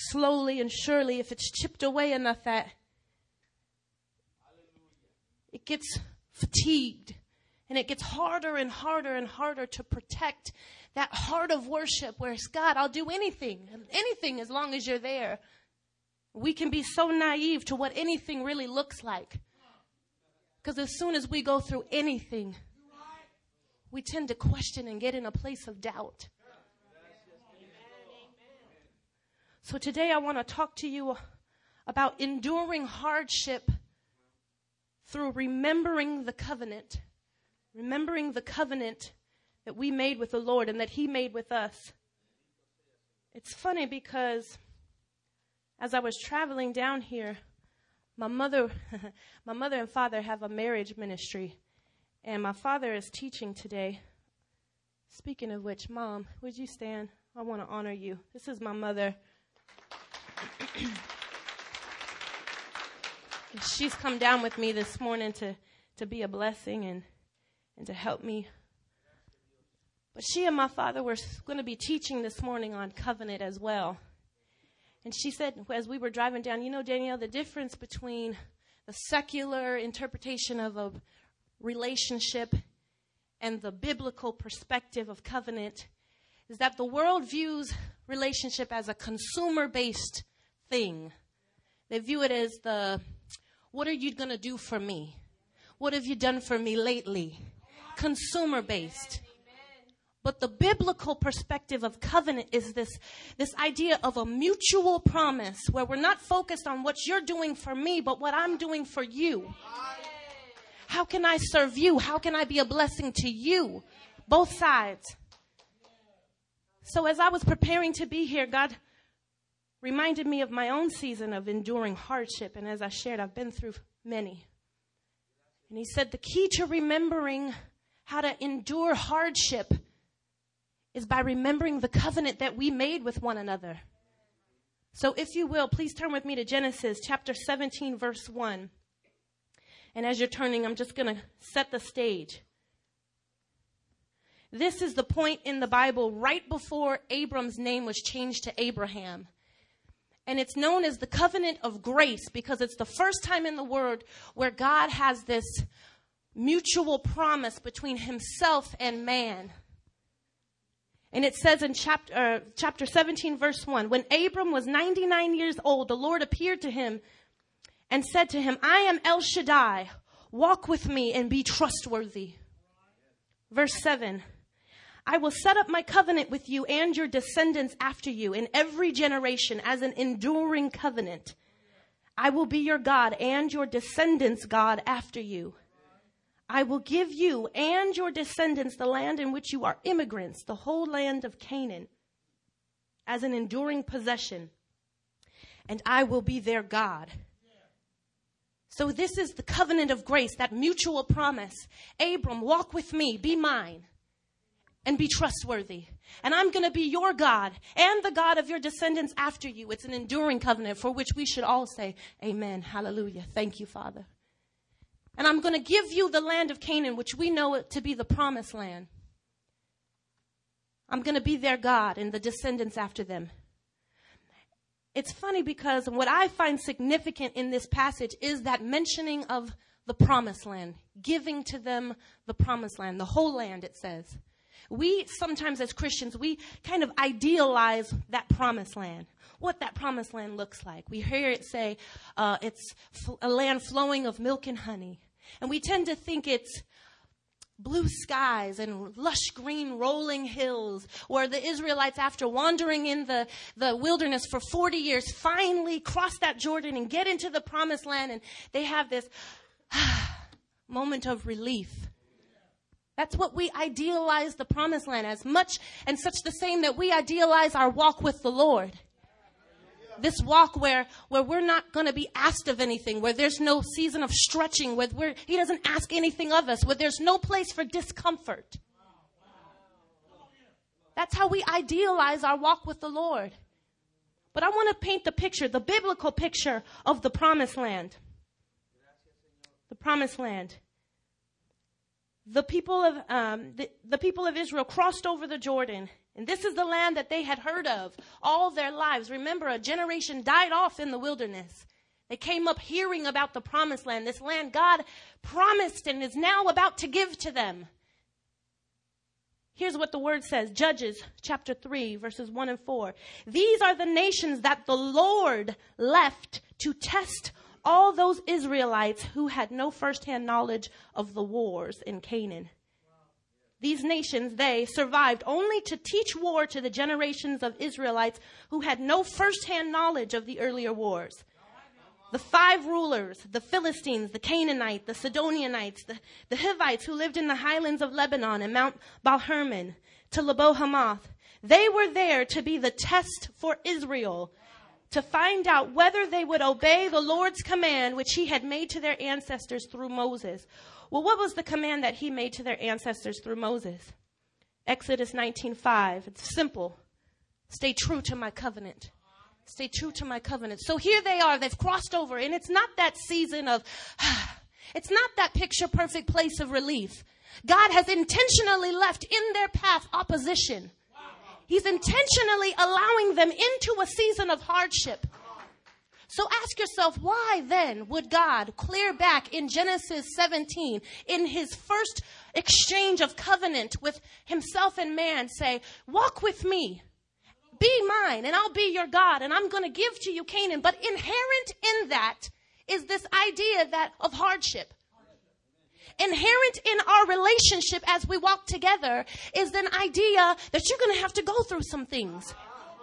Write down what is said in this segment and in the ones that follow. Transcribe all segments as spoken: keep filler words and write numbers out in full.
slowly and surely, if it's chipped away enough, that it gets fatigued. And it gets harder and harder and harder to protect that heart of worship where it's, God, I'll do anything, anything as long as you're there. We can be so naive to what anything really looks like. Because as soon as we go through anything, we tend to question and get in a place of doubt. So today I want to talk to you about enduring hardship through remembering the covenant. Remembering the covenant that we made with the Lord and that he made with us. It's funny because as I was traveling down here, my mother, my mother and father have a marriage ministry. And my father is teaching today. Speaking of which, Mom, would you stand? I want to honor you. This is my mother. She's come down with me this morning to, to be a blessing and and to help me. But she and my father were going to be teaching this morning on covenant as well. And she said, as we were driving down, you know, Danielle, the difference between the secular interpretation of a relationship and the biblical perspective of covenant is that the world views relationship as a consumer-based thing. They view it as the, what are you going to do for me? What have you done for me lately? Consumer-based. But the biblical perspective of covenant is this, this idea of a mutual promise where we're not focused on what you're doing for me, but what I'm doing for you. How can I serve you? How can I be a blessing to you? Both sides. So as I was preparing to be here, God reminded me of my own season of enduring hardship. And as I shared, I've been through many. And he said the key to remembering how to endure hardship is by remembering the covenant that we made with one another. So if you will, please turn with me to Genesis chapter seventeen, verse one. And as you're turning, I'm just going to set the stage. This is the point in the Bible right before Abram's name was changed to Abraham. And it's known as the covenant of grace because it's the first time in the Word where God has this mutual promise between himself and man. And it says in chapter, uh, chapter seventeen, verse one, when Abram was ninety-nine years old, the Lord appeared to him and said to him, I am El Shaddai. Walk with me and be trustworthy. Verse seven, I will set up my covenant with you and your descendants after you in every generation as an enduring covenant. I will be your God and your descendants' God after you. I will give you and your descendants the land in which you are immigrants, the whole land of Canaan, as an enduring possession. And I will be their God. So this is the covenant of grace, that mutual promise. Abram, walk with me, be mine, and be trustworthy. And I'm going to be your God and the God of your descendants after you. It's an enduring covenant for which we should all say, amen, hallelujah. Thank you, Father. And I'm going to give you the land of Canaan, which we know it to be the promised land. I'm going to be their God and the descendants after them. It's funny because what I find significant in this passage is that mentioning of the promised land, giving to them the promised land, the whole land, it says. We sometimes as Christians, we kind of idealize that promised land, what that promised land looks like. We hear it say uh, it's f- a land flowing of milk and honey. And we tend to think it's blue skies and lush green rolling hills where the Israelites, after wandering in the, the wilderness for forty years, finally cross that Jordan and get into the promised land. And they have this moment of relief. That's what we idealize the promised land as much and such the same that we idealize our walk with the Lord. This walk where, where we're not going to be asked of anything, where there's no season of stretching, where we're, he doesn't ask anything of us, where there's no place for discomfort. That's how we idealize our walk with the Lord. But I want to paint the picture, the biblical picture of the promised land. The promised land. The people of um, the, the people of Israel crossed over the Jordan, And this is the land that they had heard of all their lives. Remember, a generation died off in the wilderness. They came up hearing about the promised land, this land God promised and is now about to give to them. Here's what the word says, Judges chapter three, verses one and four. These are the nations that the Lord left to test all those Israelites who had no firsthand knowledge of the wars in Canaan. These nations, they survived only to teach war to the generations of Israelites who had no firsthand knowledge of the earlier wars. The five rulers, the Philistines, the Canaanites, the Sidonianites, the, the Hivites who lived in the highlands of Lebanon and Mount Baal-Hermon to Lebo-Hamath, they were there to be the test for Israel, to find out whether they would obey the Lord's command which he had made to their ancestors through Moses. Well, what was the command that he made to their ancestors through Moses? Exodus nineteen five. It's simple. Stay true to my covenant. Stay true to my covenant. So here they are. They've crossed over. And it's not that season of, it's not that picture perfect place of relief. God has intentionally left in their path opposition. He's intentionally allowing them into a season of hardship. So ask yourself, why then would God clear back in Genesis seventeen, in his first exchange of covenant with himself and man, say, walk with me, be mine, and I'll be your God, and I'm going to give to you Canaan. But inherent in that is this idea that of hardship. Inherent in our relationship as we walk together is an idea that you're going to have to go through some things.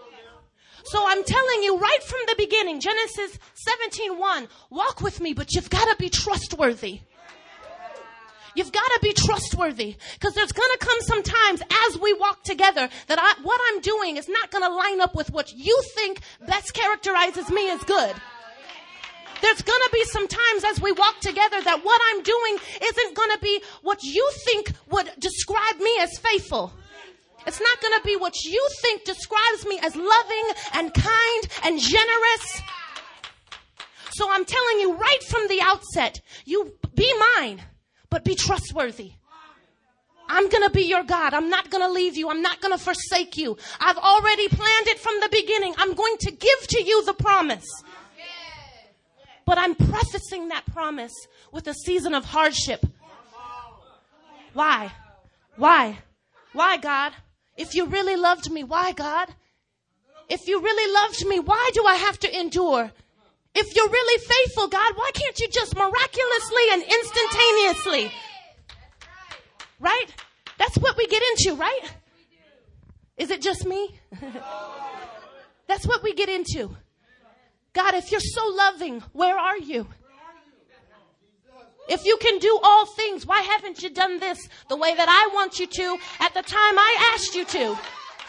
So I'm telling you right from the beginning, Genesis seventeen one, walk with me, but you've got to be trustworthy. You've got to be trustworthy, because there's going to come some times as we walk together that I, what I'm doing is not going to line up with what you think best characterizes me as good. There's going to be some times as we walk together that what I'm doing isn't going to be what you think would describe me as faithful. It's not going to be what you think describes me as loving and kind and generous. So I'm telling you right from the outset, you be mine, but be trustworthy. I'm going to be your God. I'm not going to leave you. I'm not going to forsake you. I've already planned it from the beginning. I'm going to give to you the promise. But I'm prefacing that promise with a season of hardship. Why? Why? Why, God? If you really loved me, why, God? If you really loved me, why do I have to endure? If you're really faithful, God, why can't you just miraculously and instantaneously? Right? That's what we get into, right? Is it just me? That's what we get into. God, if you're so loving, where are you? If you can do all things, why haven't you done this the way that I want you to at the time I asked you to?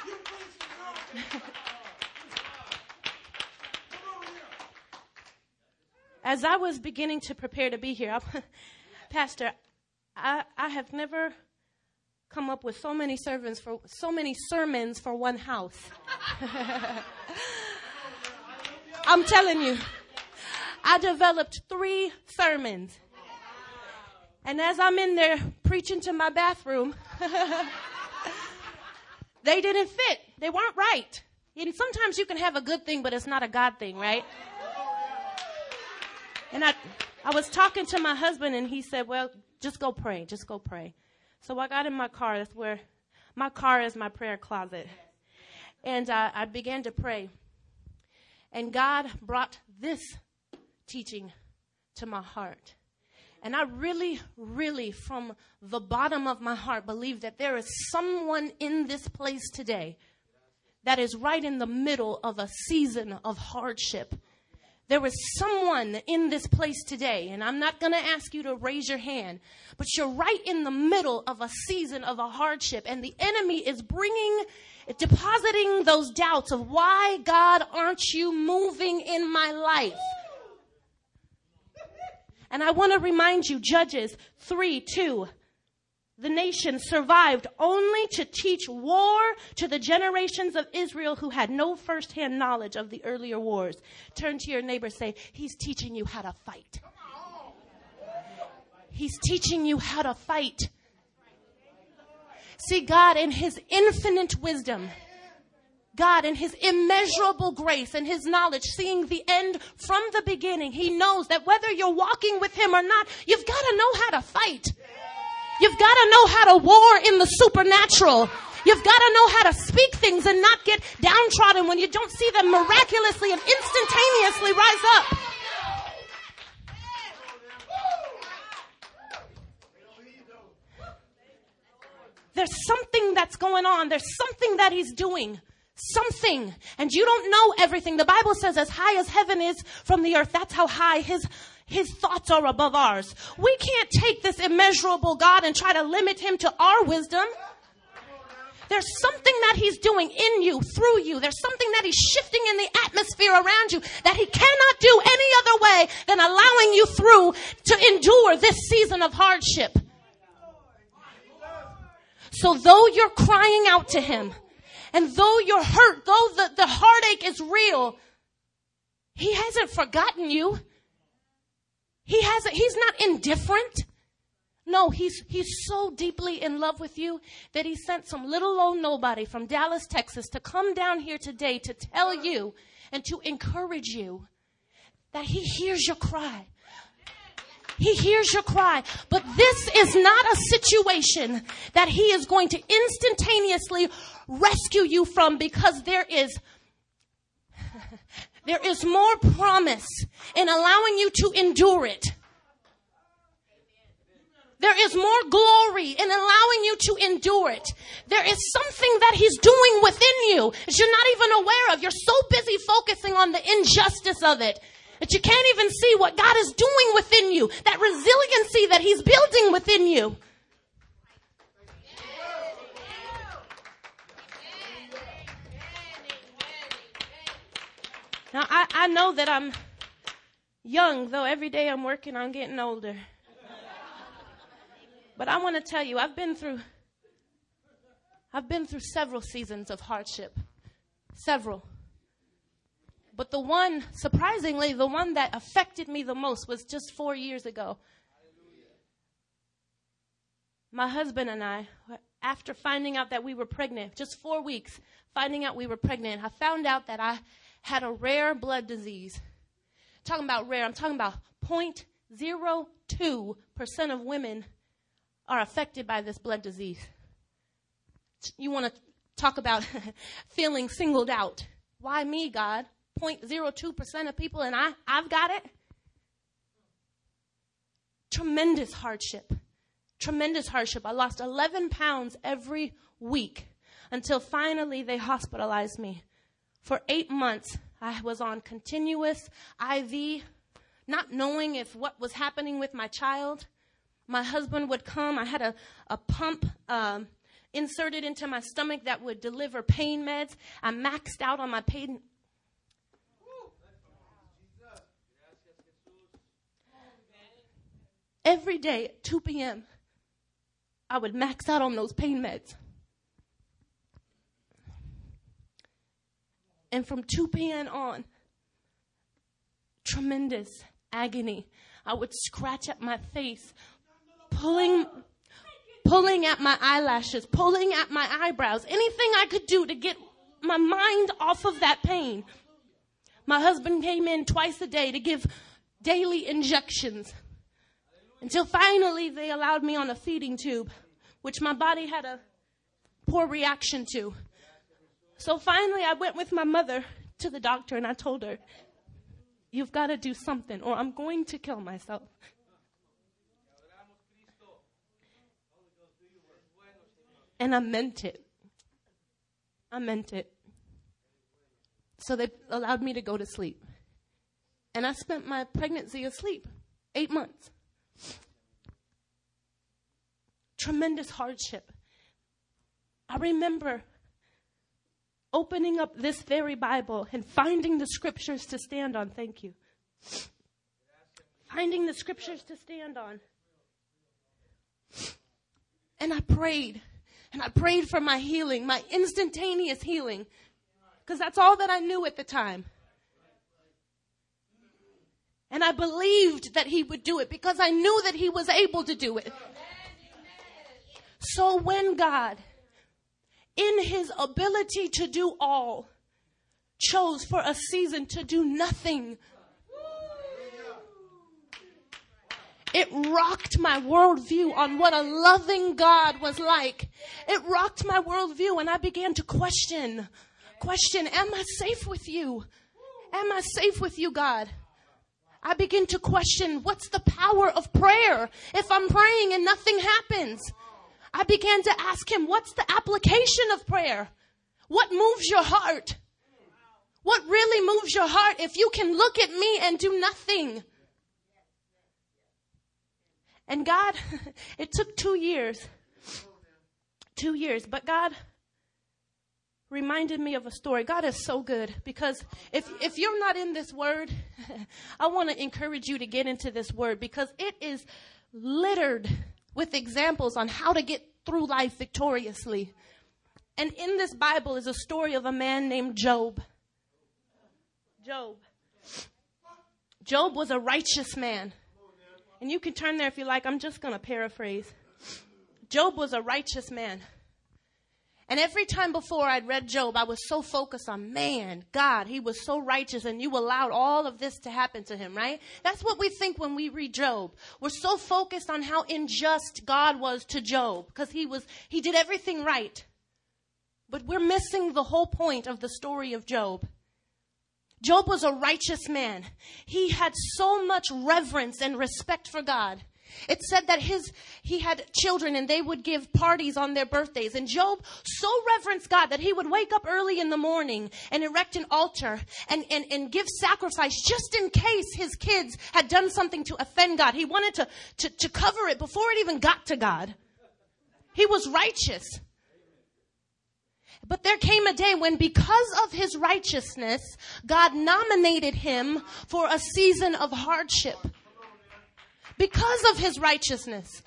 As I was beginning to prepare to be here, I, Pastor, I, I have never come up with so many sermons for so many sermons for one house. I'm telling you, I developed three sermons. And as I'm in there preaching to my bathroom, they didn't fit. They weren't right. And sometimes you can have a good thing, but it's not a God thing, right? And I, I was talking to my husband, and he said, well, just go pray. Just go pray. So I got in my car. That's where my car is my prayer closet. And uh, I began to pray. And God brought this teaching to my heart. And I really, really, from the bottom of my heart, believe that there is someone in this place today that is right in the middle of a season of hardship. There is someone in this place today, and I'm not going to ask you to raise your hand, but you're right in the middle of a season of a hardship, and the enemy is bringing, depositing those doubts of why, God, aren't you moving in my life? And I want to remind you, Judges three two, the nation survived only to teach war to the generations of Israel who had no firsthand knowledge of the earlier wars. Turn to your neighbor, say, he's teaching you how to fight. He's teaching you how to fight. See, God in his infinite wisdom, God in his immeasurable grace and his knowledge, seeing the end from the beginning, he knows that whether you're walking with him or not, you've got to know how to fight. You've got to know how to war in the supernatural. You've got to know how to speak things and not get downtrodden when you don't see them miraculously and instantaneously rise up. There's something that's going on. There's something that he's doing. Something. And you don't know everything. The Bible says as high as heaven is from the earth, that's how high his his thoughts are above ours. We can't take this immeasurable God and try to limit him to our wisdom. There's something that he's doing in you, through you. There's something that he's shifting in the atmosphere around you that he cannot do any other way than allowing you through to endure this season of hardship. So though you're crying out to him, and though you're hurt, though the, the heartache is real, he hasn't forgotten you. He hasn't, he's not indifferent. No, he's, he's so deeply in love with you that he sent some little old nobody from Dallas, Texas to come down here today to tell you and to encourage you that he hears your cry. He hears your cry. But this is not a situation that he is going to instantaneously rescue you from, because there is there is more promise in allowing you to endure it. There is more glory in allowing you to endure it. There is something that he's doing within you that you're not even aware of. You're so busy focusing on the injustice of it that you can't even see what God is doing within you. That resiliency that he's building within you. Now, I, I know that I'm young, though every day I'm working on getting older. But I want to tell you, I've been through, I've been through several seasons of hardship. Several. But the one, surprisingly, the one that affected me the most was just four years ago. My husband and I, after finding out that we were pregnant, just four weeks, finding out we were pregnant, I found out that I had a rare blood disease. I'm talking about rare, I'm talking about zero point zero two percent of women are affected by this blood disease. You want to talk about feeling singled out. Why me, God? zero point zero two percent of people and I, I've got it? Tremendous hardship. Tremendous hardship. I lost eleven pounds every week until finally they hospitalized me. For eight months, I was on continuous I V, not knowing if what was happening with my child. My husband would come. I had a, a pump um, inserted into my stomach that would deliver pain meds. I maxed out on my pain. Every day at two p.m., I would max out on those pain meds. And from two p.m. on, tremendous agony. I would scratch at my face, pulling, pulling at my eyelashes, pulling at my eyebrows, anything I could do to get my mind off of that pain. My husband came in twice a day to give daily injections until finally they allowed me on a feeding tube, which my body had a poor reaction to. So finally I went with my mother to the doctor and I told her, you've got to do something or I'm going to kill myself. And I meant it. I meant it. So they allowed me to go to sleep. And I spent my pregnancy asleep. Eight months. Tremendous hardship. I remember opening up this very Bible and finding the scriptures to stand on. Thank you. Finding the scriptures to stand on. And I prayed. And I prayed for my healing, my instantaneous healing. Because that's all that I knew at the time. And I believed that he would do it because I knew that he was able to do it. So when God in his ability to do all, chose for a season to do nothing. It rocked my worldview on what a loving God was like. It rocked my worldview, and I began to question, question, am I safe with you? Am I safe with you, God? I begin to question, what's the power of prayer if I'm praying and nothing happens? I began to ask him, what's the application of prayer? What moves your heart? What really moves your heart if you can look at me and do nothing? And God, it took two years, two years, but God reminded me of a story. God is so good, because if, if you're not in this word, I want to encourage you to get into this word, because it is littered with examples on how to get through life victoriously. And in this Bible is a story of a man named Job. Job. Job was a righteous man. And you can turn there if you like. I'm just going to paraphrase. Job was a righteous man. And every time before I'd read Job, I was so focused on, man, God, he was so righteous, and you allowed all of this to happen to him, right? That's what we think when we read Job. We're so focused on how unjust God was to Job, because he was, he did everything right. But we're missing the whole point of the story of Job. Job was a righteous man. He had so much reverence and respect for God. It said that his he had children, and they would give parties on their birthdays. And Job so reverenced God that he would wake up early in the morning and erect an altar and, and, and give sacrifice just in case his kids had done something to offend God. He wanted to, to, to cover it before it even got to God. He was righteous. But there came a day when, because of his righteousness, God nominated him for a season of hardship. Because of his righteousness.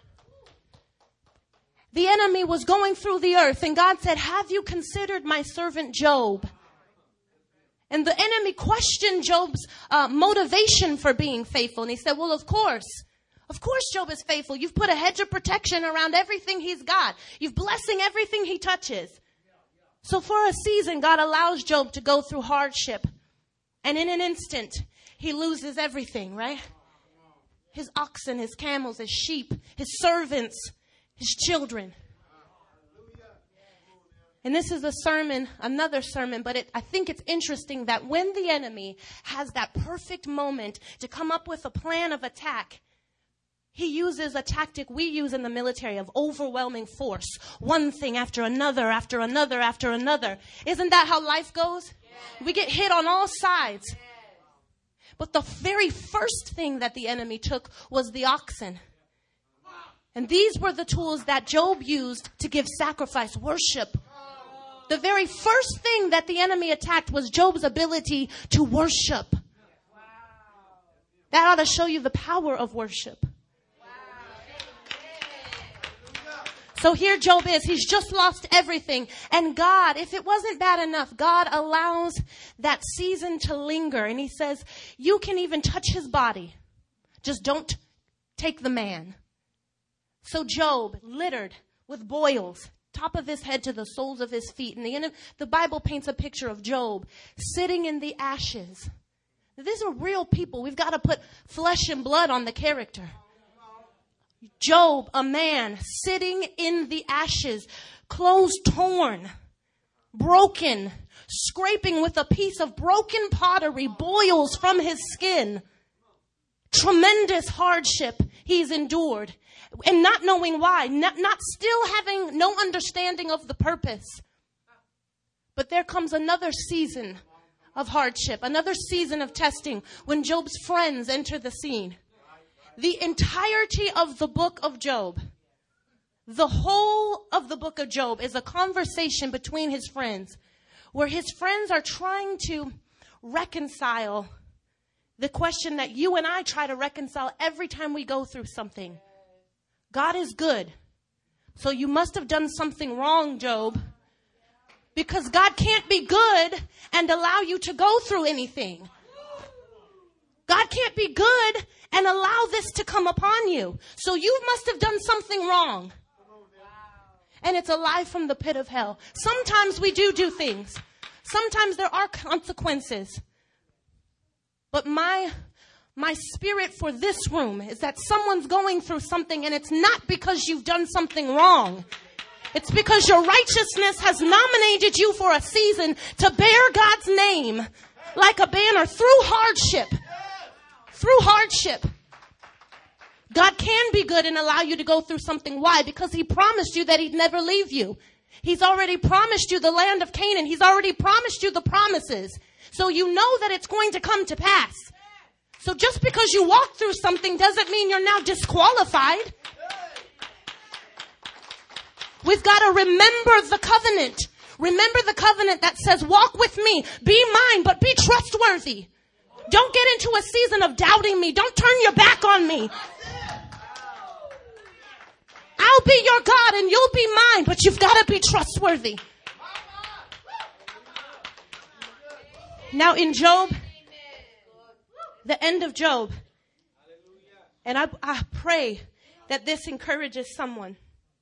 The enemy was going through the earth, and God said, have you considered my servant Job? And the enemy questioned Job's uh, motivation for being faithful. And he said, well, of course. Of course Job is faithful. You've put a hedge of protection around everything he's got. You've blessing everything he touches. So for a season, God allows Job to go through hardship. And in an instant, he loses everything, right? His oxen, his camels, his sheep, his servants, his children. And this is a sermon, another sermon, but it, I think it's interesting that when the enemy has that perfect moment to come up with a plan of attack, he uses a tactic we use in the military of overwhelming force. One thing after another, after another, after another. Isn't that how life goes? Yeah. We get hit on all sides. Yeah. But the very first thing that the enemy took was the oxen. And these were the tools that Job used to give sacrifice, worship. The very first thing that the enemy attacked was Job's ability to worship. That ought to show you the power of worship. So here Job is. He's just lost everything. And God, if it wasn't bad enough, God allows that season to linger. And he says, you can even touch his body. Just don't take the man. So Job, littered with boils, top of his head to the soles of his feet. And the, the Bible paints a picture of Job sitting in the ashes. These are real people. We've got to put flesh and blood on the character. Job, a man sitting in the ashes, clothes torn, broken, scraping with a piece of broken pottery, boils from his skin. Tremendous hardship he's endured, and not knowing why, not, not still having no understanding of the purpose. But there comes another season of hardship, another season of testing when Job's friends enter the scene. The entirety of the book of Job, the whole of the book of Job is a conversation between his friends where his friends are trying to reconcile the question that you and I try to reconcile every time we go through something. God is good. So you must have done something wrong, Job, because God can't be good and allow you to go through anything. God can't be good and allow this to come upon you. So you must have done something wrong. And it's a lie from the pit of hell. Sometimes we do do things. Sometimes there are consequences. But my, my spirit for this room is that someone's going through something, and it's not because you've done something wrong. It's because your righteousness has nominated you for a season to bear God's name like a banner through hardship. Through hardship. God can be good and allow you to go through something. Why? Because he promised you that he'd never leave you. He's already promised you the land of Canaan. He's already promised you the promises. So you know that it's going to come to pass. So just because you walk through something doesn't mean you're now disqualified. We've got to remember the covenant. Remember the covenant that says, walk with me, be mine, but be trustworthy. Don't get into a season of doubting me. Don't turn your back on me. I'll be your God and you'll be mine, but you've got to be trustworthy. Now in Job, the end of Job, and I, I pray that this encourages someone.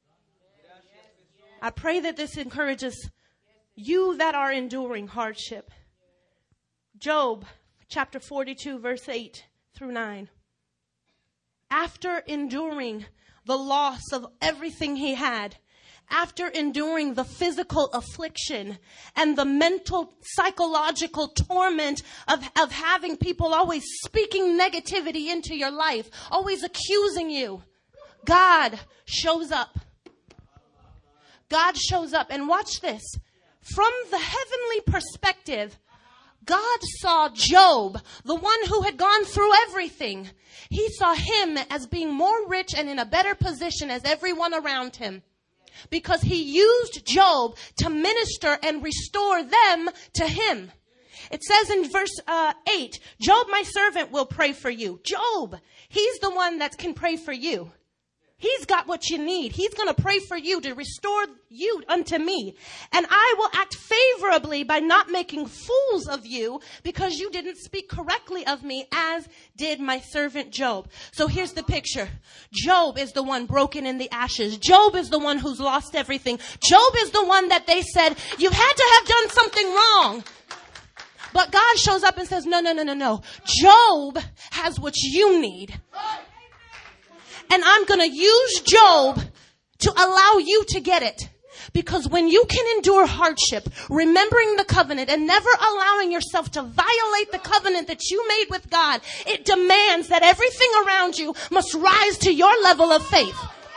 I pray that this encourages you that are enduring hardship. Job chapter forty-two, verse eight through nine. After enduring the loss of everything he had, after enduring the physical affliction and the mental, psychological torment of, of having people always speaking negativity into your life, always accusing you, God shows up. God shows up. And watch this. From the heavenly perspective, God saw Job, the one who had gone through everything. He saw him as being more rich and in a better position as everyone around him. Because he used Job to minister and restore them to him. It says in verse uh, eight, Job, my servant, will pray for you. Job, he's the one that can pray for you. He's got what you need. He's going to pray for you to restore you unto me. And I will act favorably by not making fools of you because you didn't speak correctly of me as did my servant Job. So here's the picture. Job is the one broken in the ashes. Job is the one who's lost everything. Job is the one that they said, you had to have done something wrong. But God shows up and says, no, no, no, no, no. Job has what you need. And I'm going to use Job to allow you to get it. Because when you can endure hardship, remembering the covenant and never allowing yourself to violate the covenant that you made with God, it demands that everything around you must rise to your level of faith.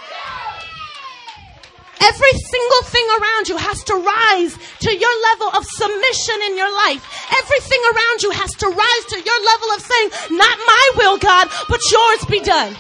Every single thing around you has to rise to your level of submission in your life. Everything around you has to rise to your level of saying, not my will, God, but yours be done.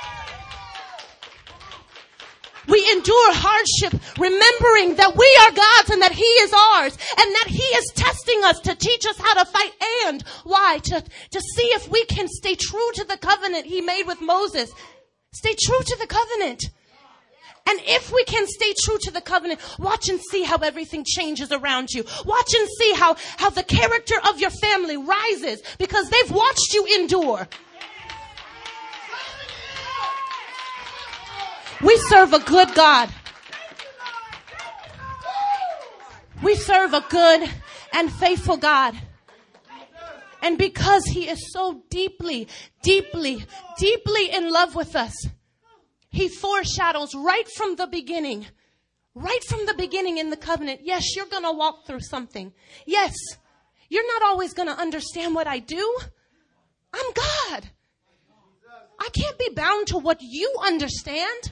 We endure hardship, remembering that we are God's and that he is ours, and that he is testing us to teach us how to fight. And why? To, to see if we can stay true to the covenant he made with Moses. Stay true to the covenant. And if we can stay true to the covenant, watch and see how everything changes around you. Watch and see how, how the character of your family rises because they've watched you endure. We serve a good God. We serve a good and faithful God. And because he is so deeply, deeply, deeply in love with us, he foreshadows right from the beginning, right from the beginning in the covenant. Yes, you're going to walk through something. Yes, you're not always going to understand what I do. I'm God. I can't be bound to what you understand.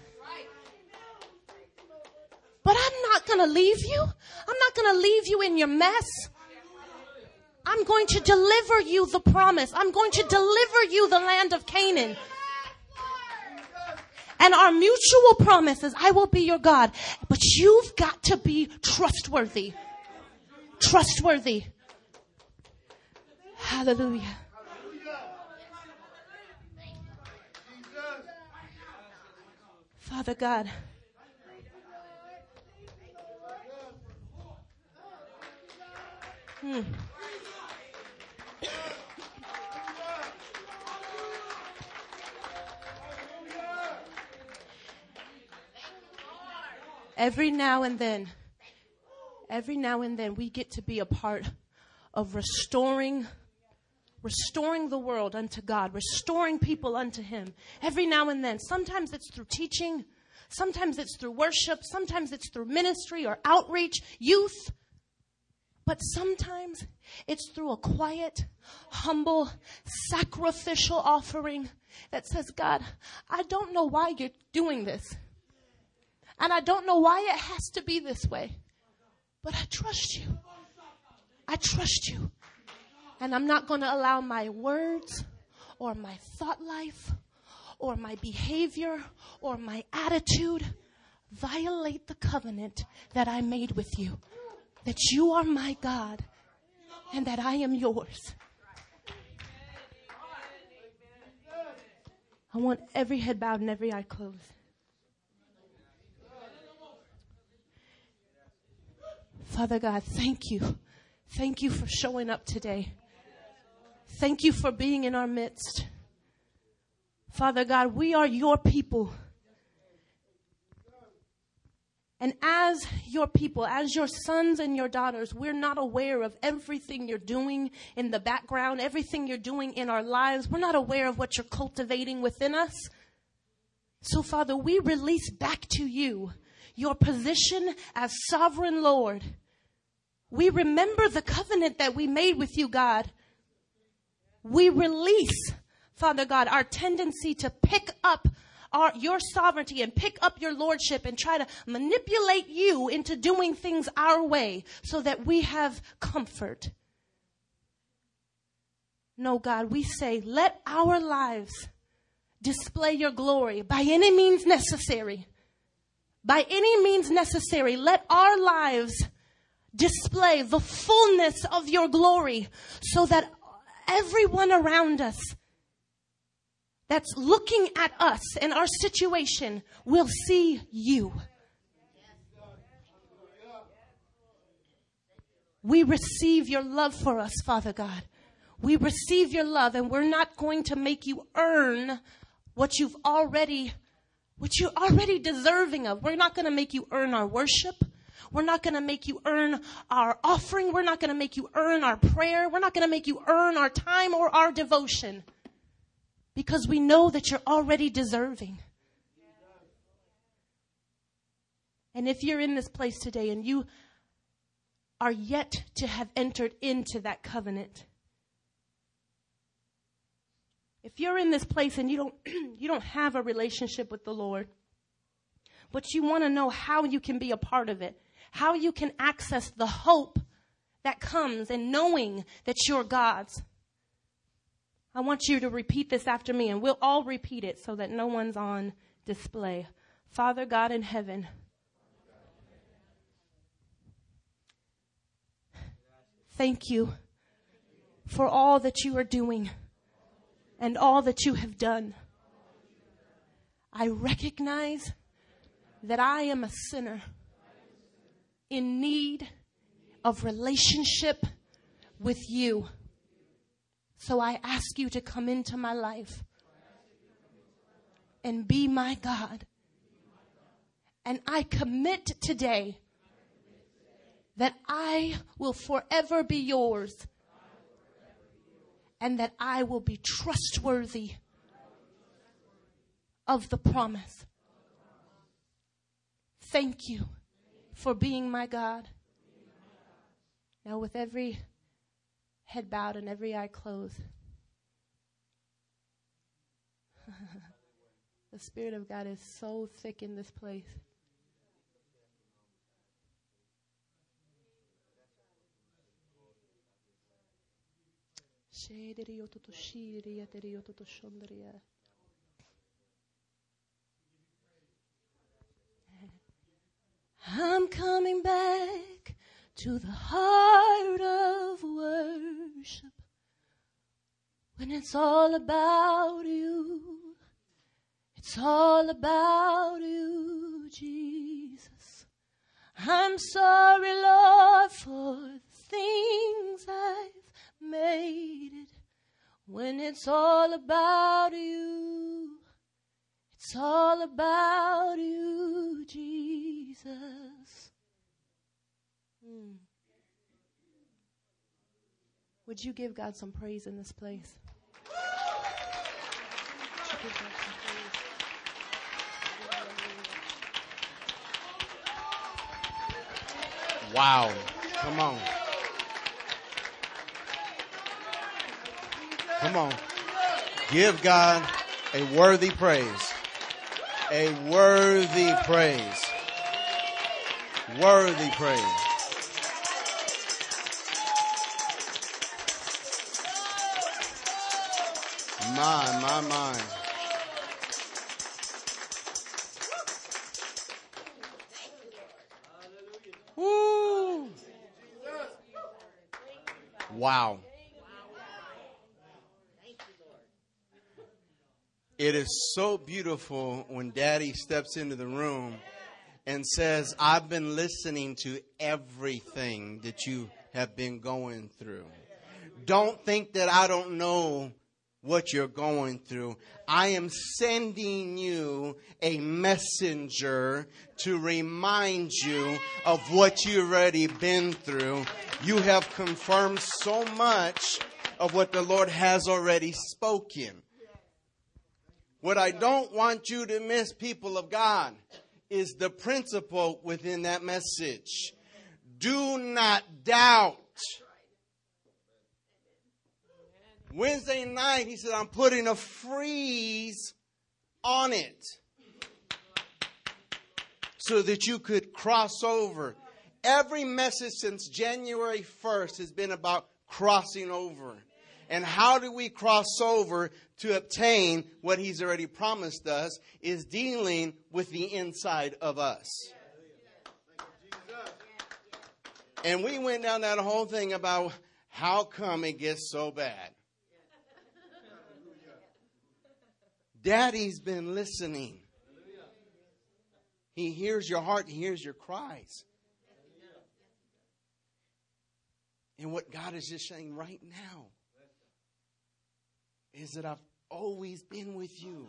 But I'm not going to leave you. I'm not going to leave you in your mess. I'm going to deliver you the promise. I'm going to deliver you the land of Canaan. And our mutual promise is, I will be your God. But you've got to be trustworthy. Trustworthy. Hallelujah. Father God. Hmm. every now and then, every now and then we get to be a part of restoring, restoring the world unto God, restoring people unto Him. Every now and then. Sometimes it's through teaching. Sometimes it's through worship. Sometimes it's through ministry or outreach, youth. But sometimes it's through a quiet, humble, sacrificial offering that says, God, I don't know why you're doing this. And I don't know why it has to be this way. But I trust you. I trust you. And I'm not going to allow my words or my thought life or my behavior or my attitude violate the covenant that I made with you. That you are my God and that I am yours. I want every head bowed and every eye closed. Father God, thank you. Thank you for showing up today. Thank you for being in our midst. Father God, we are your people. And as your people, as your sons and your daughters, we're not aware of everything you're doing in the background, everything you're doing in our lives. We're not aware of what you're cultivating within us. So, Father, we release back to you your position as sovereign Lord. We remember the covenant that we made with you, God. We release, Father God, our tendency to pick up our, your sovereignty and pick up your lordship and try to manipulate you into doing things our way so that we have comfort. No, God, we say, let our lives display your glory by any means necessary. By any means necessary, let our lives display the fullness of your glory so that everyone around us that's looking at us and our situation will see you. We receive your love for us, Father God. We receive your love, and we're not going to make you earn what you've already, what you're already deserving of. We're not going to make you earn our worship. We're not going to make you earn our offering. We're not going to make you earn our prayer. We're not going to make you earn our time or our devotion. Because we know that you're already deserving. And if you're in this place today and you are yet to have entered into that covenant, if you're in this place and you don't you don't have a relationship with the Lord, but you want to know how you can be a part of it, how you can access the hope that comes in knowing that you're God's, I want you to repeat this after me, and we'll all repeat it so that no one's on display. Father God in heaven, thank you for all that you are doing and all that you have done. I recognize that I am a sinner in need of relationship with you. So I ask you to come into my life and be my God. And I commit today that I will forever be yours and that I will be trustworthy of the promise. Thank you for being my God. Now with every head bowed and every eye closed. The Spirit of God is so thick in this place. I'm coming back to the heart of worship when it's all about you. It's all about you, Jesus. I'm sorry, Lord, for the things I've made it. When it's all about you, it's all about you, Jesus. Jesus. Hmm. Would you give God some praise in this place? Would you give God some praise? Wow. Come on. Come on. Give God a worthy praise. A worthy praise. Worthy praise. My, my, my. Woo. Wow. It is so beautiful when Daddy steps into the room and says, I've been listening to everything that you have been going through. Don't think that I don't know what you're going through. I am sending you a messenger to remind you of what you've already been through. You have confirmed so much of what the Lord has already spoken. What I don't want you to miss, people of God, is the principle within that message. Do not doubt. Wednesday night, he said, I'm putting a freeze on it so that you could cross over. Every message since January first has been about crossing over. And how do we cross over to obtain what he's already promised us is dealing with the inside of us. And we went down that whole thing about how come it gets so bad. Daddy's been listening. He hears your heart. He hears your cries. And what God is just saying right now is that I've always been with you.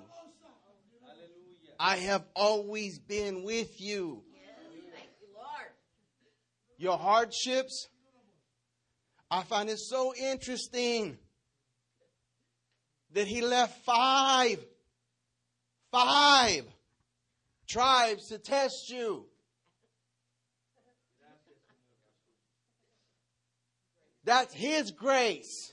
I have always been with you. Your hardships, I find it so interesting that he left five, five tribes to test you. That's his grace.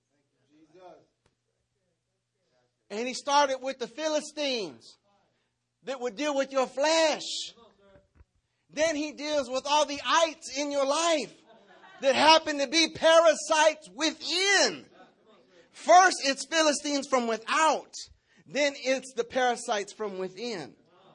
And he started with the Philistines that would deal with your flesh. Then he deals with all the ites in your life that happen to be parasites within. First, it's Philistines from without. Then it's the parasites from within.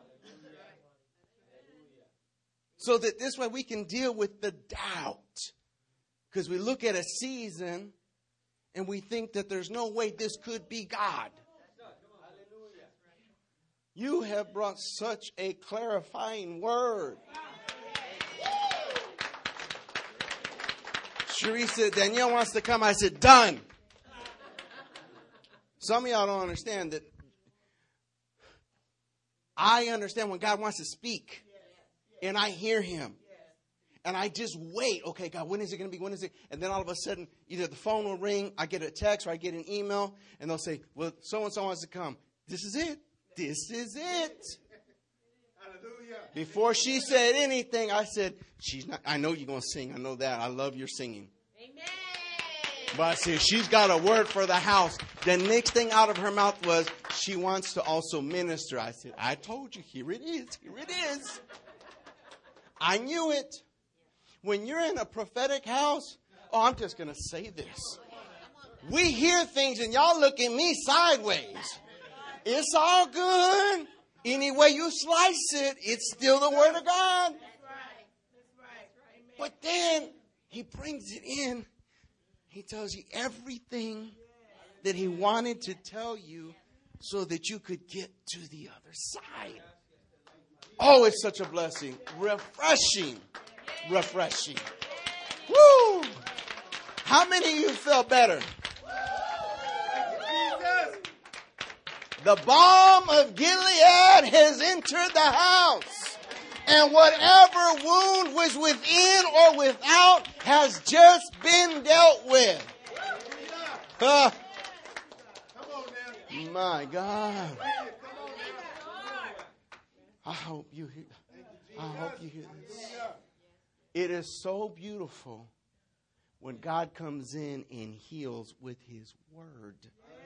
So that this way we can deal with the doubt. Because we look at a season and we think that there's no way this could be God. You have brought such a clarifying word. Cherie said, Danielle wants to come. I said, done. Some of y'all don't understand that. I understand when God wants to speak. And I hear him. And I just wait. Okay, God, when is it going to be? When is it? And then all of a sudden, either the phone will ring, I get a text, or I get an email. And they'll say, well, so-and-so wants to come. This is it. This is it. Hallelujah. Before she said anything, I said, "She's not. I know you're going to sing. I know that. I love your singing." Amen. But I said, she's got a word for the house. The next thing out of her mouth was, she wants to also minister. I said, I told you. Here it is. Here it is. I knew it. When you're in a prophetic house, oh, I'm just going to say this. We hear things and y'all look at me sideways. It's all good. Any way you slice it, it's still the word of God. But then he brings it in. He tells you everything that he wanted to tell you so that you could get to the other side. Oh, it's such a blessing. Refreshing. Refreshing. Woo! How many of you felt better? The balm of Gilead has entered the house. And whatever wound was within or without has just been dealt with. Uh, my God. I hope you hear, I hope you hear this. It is so beautiful when God comes in and heals with His word.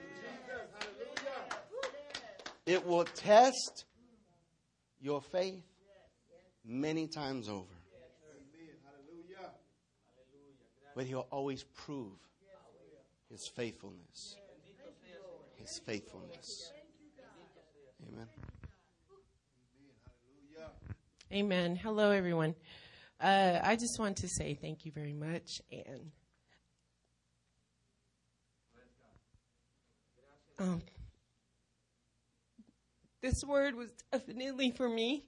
It will test your faith many times over. But He'll always prove His faithfulness. His faithfulness. Amen. Amen. Hello, everyone. Uh, I just want to say thank you very much. And um, this word was definitely for me.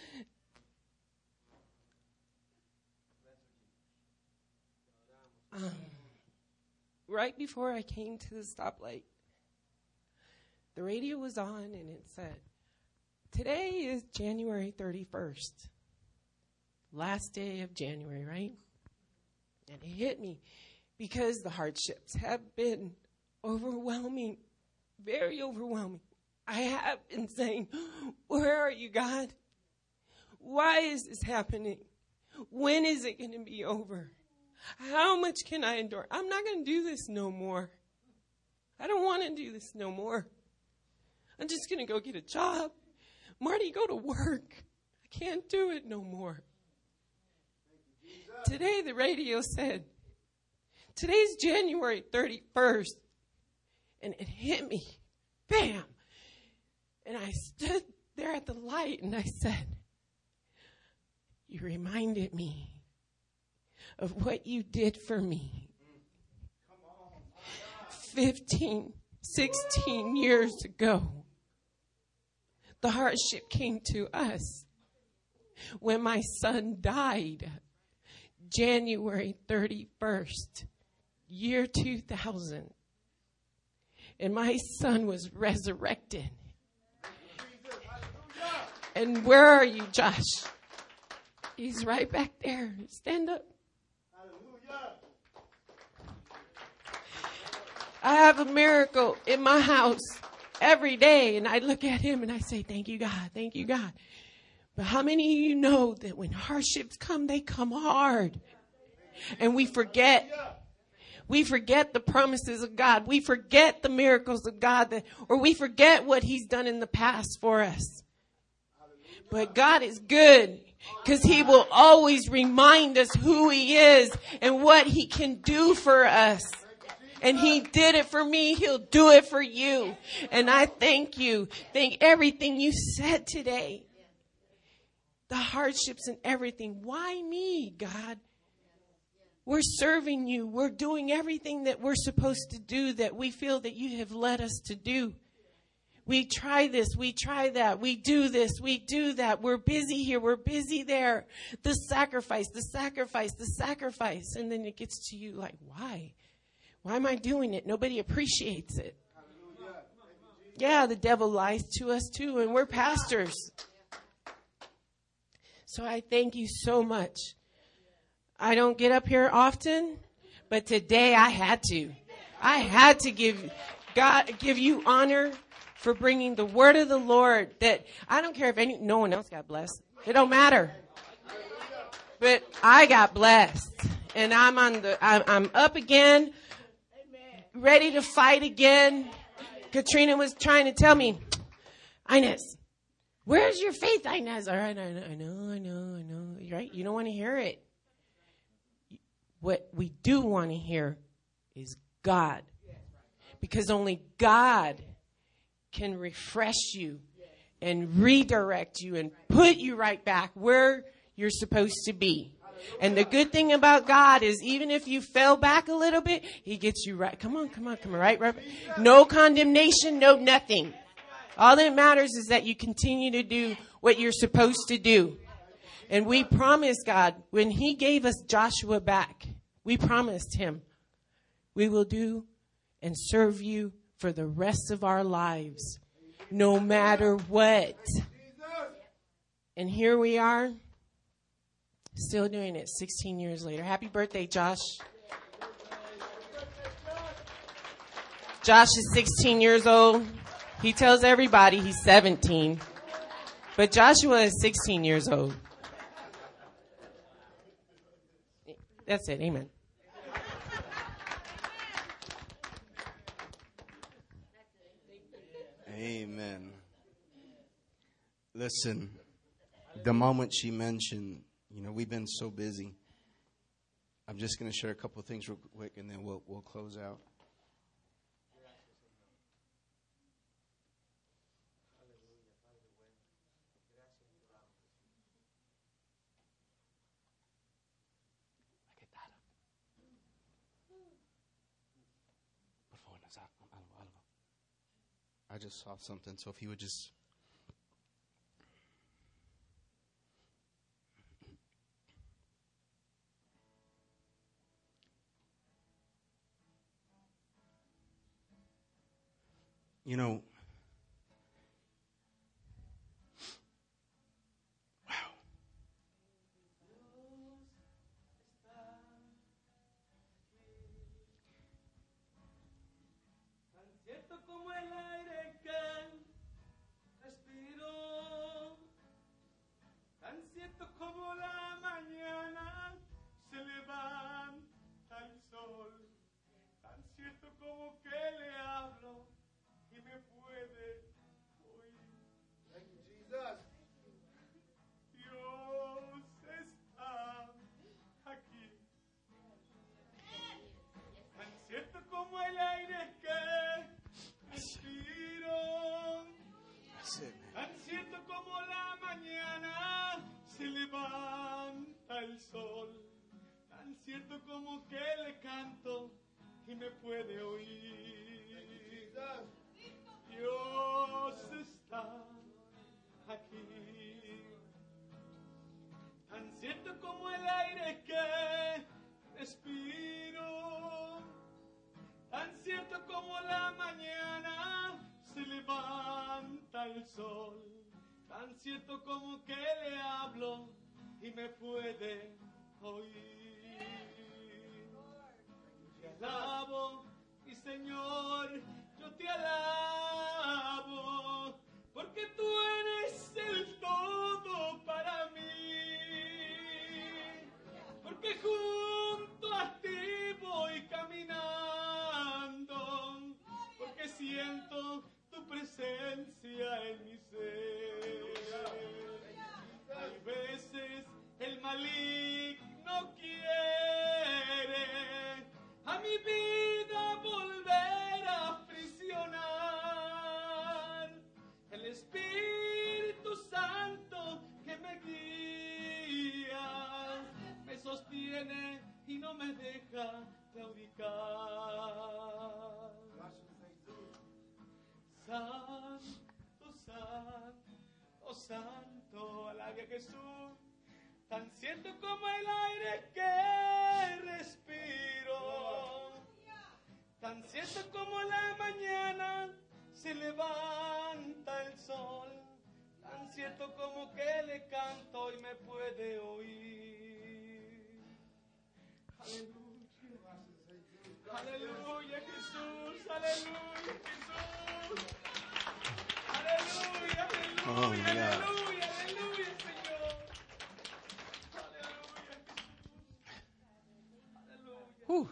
Um, right before I came to the stoplight, the radio was on and it said, today is January thirty-first. Last day of January, right? And it hit me because the hardships have been overwhelming, very overwhelming. I have been saying, where are you, God? Why is this happening? When is it going to be over? How much can I endure? I'm not going to do this no more. I don't want to do this no more. I'm just going to go get a job. Marty, go to work. I can't do it no more. Today the radio said, today's January thirty-first. And it hit me. Bam. And I stood there at the light and I said, you reminded me of what you did for me fifteen, sixteen years ago. The hardship came to us when my son died, January thirty-first, year two thousand. And my son was resurrected. And where are you, Josh? He's right back there. Stand up. I have a miracle in my house every day, and I look at him and I say, thank you, God, thank you, God. But how many of you know that when hardships come, they come hard? And we forget. We forget the promises of God. We forget the miracles of God, that, or we forget what He's done in the past for us. But God is good because He will always remind us who He is and what He can do for us. And He did it for me. He'll do it for you. And I thank you. Thank everything you said today. The hardships and everything. Why me, God? We're serving you. We're doing everything that we're supposed to do, that we feel that you have led us to do. We try this, we try that, we do this, we do that. We're busy here, we're busy there. The sacrifice, the sacrifice, the sacrifice. And then it gets to you like, why? Why am I doing it? Nobody appreciates it. Yeah, the devil lies to us too, and we're pastors. So I thank you so much. I don't get up here often, but today I had to. I had to give God, give you honor for bringing the word of the Lord, that I don't care if any, no one else got blessed. It don't matter. But I got blessed, and I'm on the, I'm, I'm up again, ready to fight again. Katrina was trying to tell me, Inez, where's your faith, Inez? All right, I know, I know, I know, I know. Right? You don't want to hear it. What we do want to hear is God. Because only God can refresh you and redirect you and put you right back where you're supposed to be. And the good thing about God is even if you fell back a little bit, He gets you right. Come on, come on, come on, right, right. No condemnation, no nothing. All that matters is that you continue to do what you're supposed to do. And we promised God, when He gave us Joshua back, we promised Him, we will do and serve you for the rest of our lives, no matter what. And here we are, still doing it sixteen years later. Happy birthday, Josh. Josh is sixteen years old. He tells everybody he's seventeen. But Joshua is sixteen years old. That's it. Amen. Amen. Listen, the moment she mentioned, you know, we've been so busy. I'm just going to share a couple of things real quick, and then we'll we'll close out. I just saw something, so if you would just... You know, wow. Como la mañana se levanta el sol, tan cierto como que le hablo y me puede oír. Thank you, Jesus. Dios está aquí, tan cierto como el aire que respiro, tan cierto como la mañana se levanta el sol, tan cierto como que le canto y me puede oír. Dios está aquí, tan cierto como el aire que respiro, tan cierto como la mañana se levanta el sol, tan cierto como que le hablo y me puede oír. Te alabo, mi Señor, yo te alabo, porque tú eres el todo para mí, porque junto a ti voy caminando, porque siento tu presencia en mi ser. Hay veces el maligno quiere a mi vida volver a aprisionar. El Espíritu Santo que me guía, me sostiene y no me deja claudicar. Santo, santo, santo, alabe a Jesús, tan cierto como el aire que respiro, tan cierto como la mañana se levanta el sol, tan cierto como que le canto y me puede oír. Aleluya, aleluya Jesús, aleluya Jesús. Aleluya, aleluya, Oh, aleluya, yeah. aleluya, Señor. Aleluya, Jesús. Aleluya. Whew.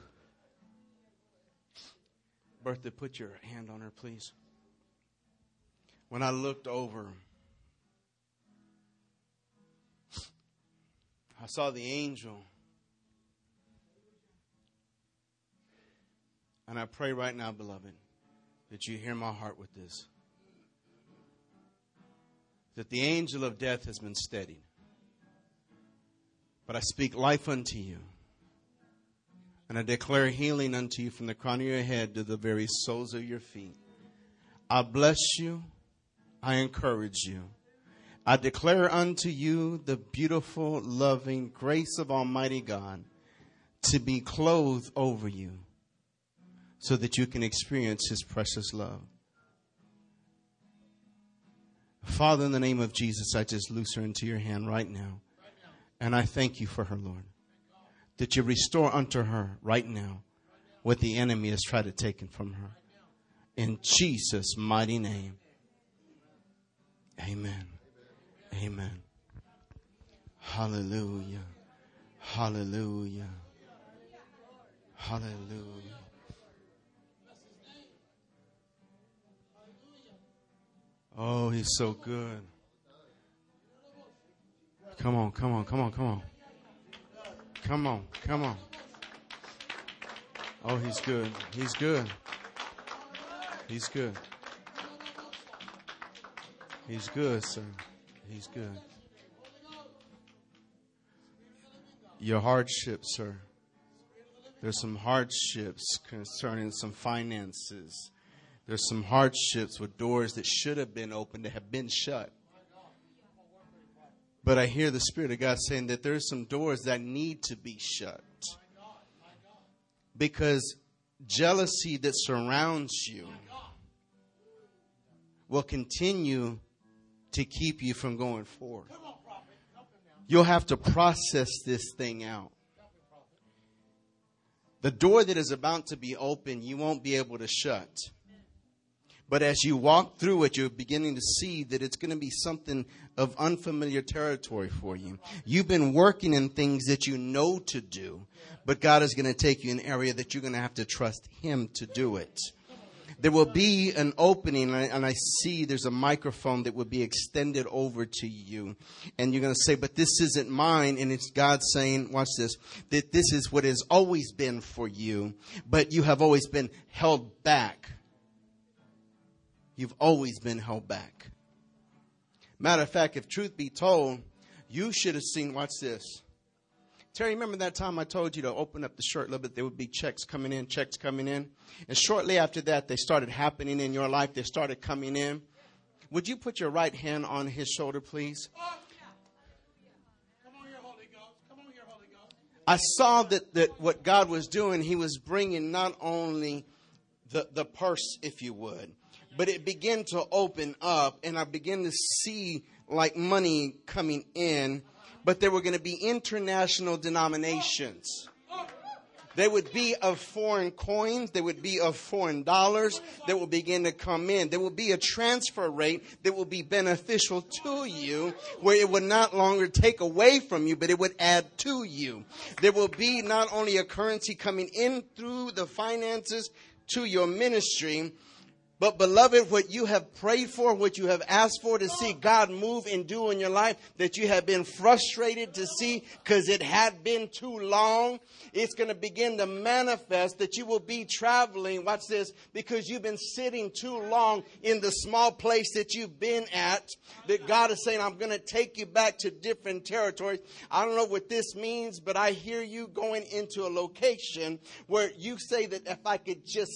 Bertha, put your hand on her, please. When I looked over, I saw the angel. And I pray right now, beloved, that you hear my heart with this. That the angel of death has been steadied. But I speak life unto you. And I declare healing unto you from the crown of your head to the very soles of your feet. I bless you. I encourage you. I declare unto you the beautiful, loving grace of Almighty God to be clothed over you so that you can experience His precious love. Father, in the name of Jesus, I just loose her into your hand right now. And I thank you for her, Lord, that you restore unto her right now what the enemy has tried to take from her. In Jesus' mighty name. Amen. Amen. Hallelujah. Hallelujah. Hallelujah. Oh, he's so good. Come on, come on, come on, come on. Come on, come on. Oh, he's good. He's good. He's good. He's good, sir. He's good. Your hardships, sir. There's some hardships concerning some finances. There's some hardships with doors that should have been open that have been shut. But I hear the Spirit of God saying that there's some doors that need to be shut. Because jealousy that surrounds you will continue to keep you from going forward. You'll have to process this thing out. The door that is about to be open, you won't be able to shut. But as you walk through it, you're beginning to see that it's going to be something of unfamiliar territory for you. You've been working in things that you know to do, but God is going to take you in an area that you're going to have to trust Him to do it. There will be an opening, and I, and I see there's a microphone that will be extended over to you. And you're going to say, but this isn't mine. And it's God saying, watch this, that this is what has always been for you, but you have always been held back. You've always been held back. Matter of fact, if truth be told, you should have seen, watch this. Terry, remember that time I told you to open up the shirt a little bit? There would be checks coming in, checks coming in. And shortly after that, they started happening in your life. They started coming in. Would you put your right hand on his shoulder, please? Come on here, Holy Ghost. Come on here, Holy Ghost. I saw that, that what God was doing, He was bringing not only the, the purse, if you would, but it began to open up, and I began to see like money coming in. But there were going to be international denominations. There would be of foreign coins. There would be of foreign dollars that will begin to come in. There will be a transfer rate that will be beneficial to you, where it would not longer take away from you, but it would add to you. There will be not only a currency coming in through the finances to your ministry, but beloved, what you have prayed for, what you have asked for to see God move and do in your life, that you have been frustrated to see because it had been too long, it's going to begin to manifest that you will be traveling, watch this, because you've been sitting too long in the small place that you've been at, that God is saying, I'm going to take you back to different territories. I don't know what this means, but I hear you going into a location where you say that if I could just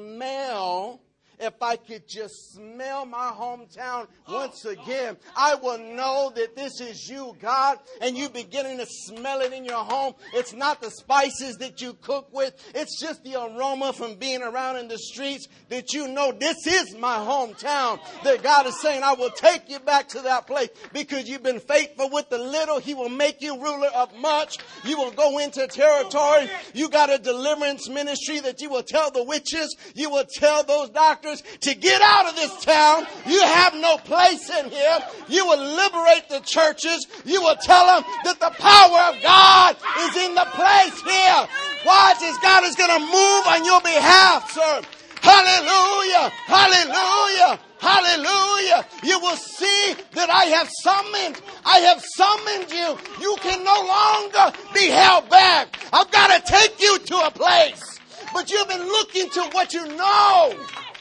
smell... If I could just smell my hometown once again, I will know that this is you, God, and you beginning to smell it in your home. It's not the spices that you cook with. It's just the aroma from being around in the streets that you know this is my hometown. That God is saying, I will take you back to that place because you've been faithful with the little. He will make you ruler of much. You will go into territory. You got a deliverance ministry that you will tell the witches. You will tell those doctors to get out of this town. You have no place in here. You will liberate the churches. You will tell them that the power of God is in the place here. Watch as God is going to move on your behalf, sir. Hallelujah. Hallelujah. Hallelujah. You will see that I have summoned. I have summoned you. You can no longer be held back. I've got to take you to a place. But you've been looking to what you know.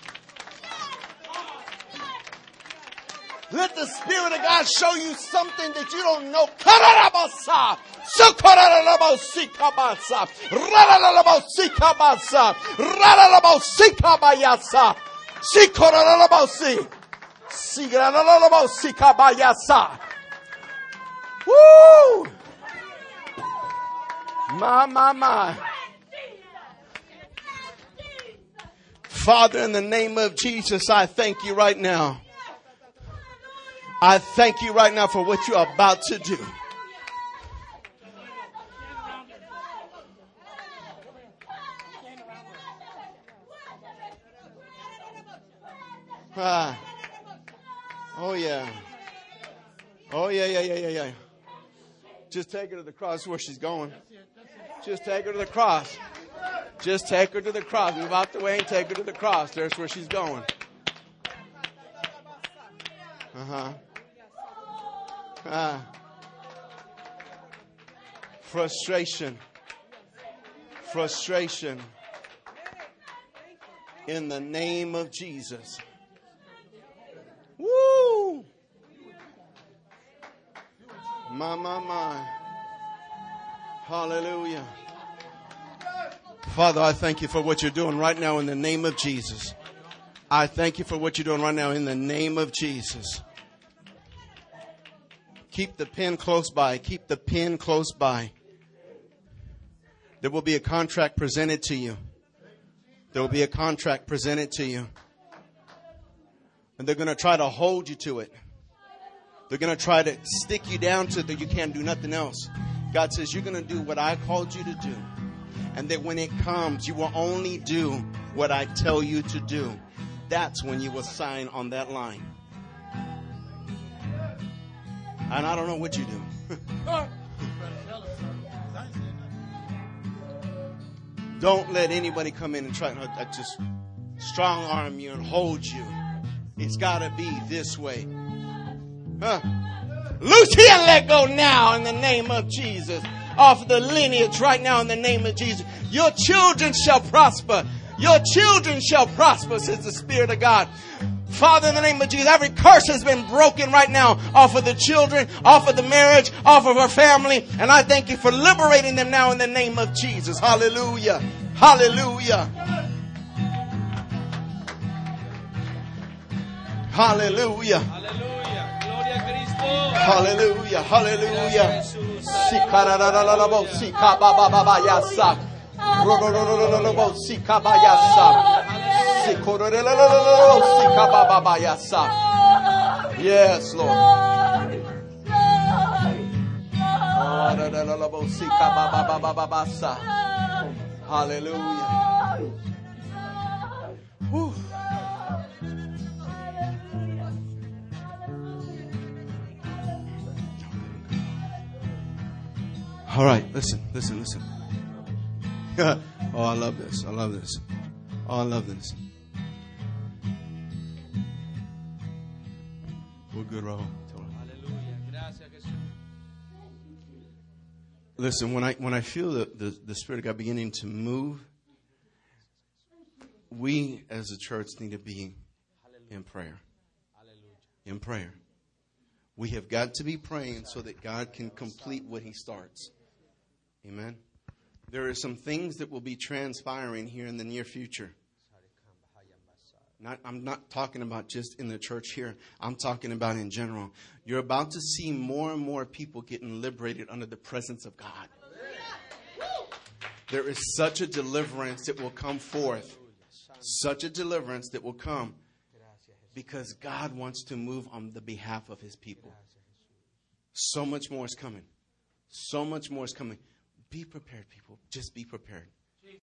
Let the Spirit of God show you something that you don't know. Woo! My, my, my. Father, in the name of Jesus, I thank you right now. I thank you right now for what you're about to do. Ah. Oh, yeah. Oh, yeah, yeah, yeah, yeah, yeah. Just take her to the cross where she's going. Just take her to the cross. Just take her to the cross. Move out the way and take her to the cross. There's where she's going. Uh-huh. Ah. Frustration. Frustration. In the name of Jesus. Woo! My, my, my. Hallelujah. Father, I thank you for what you're doing right now in the name of Jesus. I thank you for what you're doing right now in the name of Jesus. Keep the pen close by. Keep the pen close by. There will be a contract presented to you. There will be a contract presented to you. And they're going to try to hold you to it. They're going to try to stick you down to that you can't do nothing else. God says you're going to do what I called you to do. And that when it comes, you will only do what I tell you to do. That's when you will sign on that line. And I don't know what you do. Don't let anybody come in and try to uh, just strong arm you and hold you. It's got to be this way. Huh? Loose here and let go now in the name of Jesus. Off the lineage right now in the name of Jesus. Your children shall prosper. Your children shall prosper, says the Spirit of God. Father, in the name of Jesus, every curse has been broken right now off of the children, off of the marriage, off of our family. And I thank you for liberating them now in the name of Jesus. Hallelujah. Hallelujah. Hallelujah. Hallelujah. Hallelujah. Yes, Lord. Hallelujah. Whew. All right, listen, listen, listen. Oh, I love this. I love this. Oh, I love this. We're good, Raul. Listen, when I when I feel the, the, the Spirit of God beginning to move, we as a church need to be in prayer. In prayer. We have got to be praying so that God can complete what He starts. Amen. There are some things that will be transpiring here in the near future. Not, I'm not talking about just in the church here. I'm talking about in general. You're about to see more and more people getting liberated under the presence of God. There is such a deliverance that will come forth. Such a deliverance that will come because God wants to move on the behalf of His people. So much more is coming. So much more is coming. Be prepared, people. Just be prepared.